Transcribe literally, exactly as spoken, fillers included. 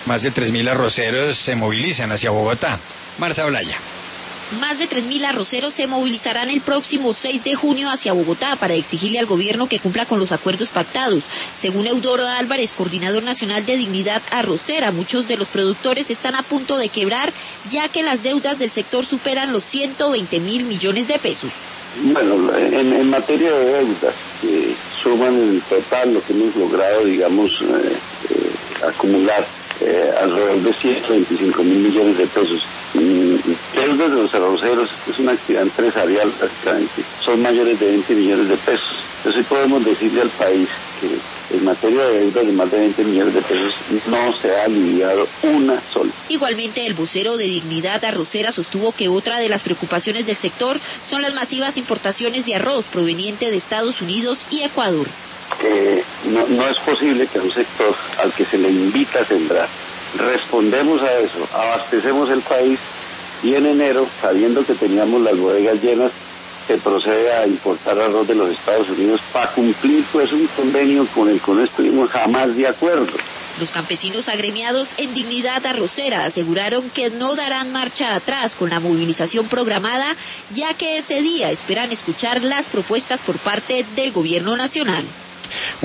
Más de tres mil arroceros se movilizan hacia Bogotá. Marta Olaya. Más de tres mil arroceros se movilizarán el próximo seis de junio hacia Bogotá para exigirle al gobierno que cumpla con los acuerdos pactados. Según Eudoro Álvarez, coordinador nacional de Dignidad Arrocera, muchos de los productores están a punto de quebrar, ya que las deudas del sector superan los ciento veinte mil millones de pesos. Bueno, en, en materia de deudas, que suman en total lo que hemos logrado, digamos, eh, eh, acumular eh, alrededor de ciento veinticinco mil millones de pesos. Deudas de los arroceros es una actividad empresarial prácticamente, son mayores de veinte millones de pesos. Entonces podemos decirle al país que en materia de deudas de más de veinte millones de pesos no se ha aliviado una sola. Igualmente, el vocero de Dignidad Arrocera sostuvo que otra de las preocupaciones del sector son las masivas importaciones de arroz proveniente de Estados Unidos y Ecuador. Eh, no, no es posible que un sector al que se le invita a sembrar, respondemos a eso, abastecemos el país y en enero, sabiendo que teníamos las bodegas llenas, se procede a importar arroz de los Estados Unidos para cumplir pues un convenio con el que no estuvimos jamás de acuerdo. Los campesinos agremiados en Dignidad Arrocera aseguraron que no darán marcha atrás con la movilización programada, ya que ese día esperan escuchar las propuestas por parte del gobierno nacional.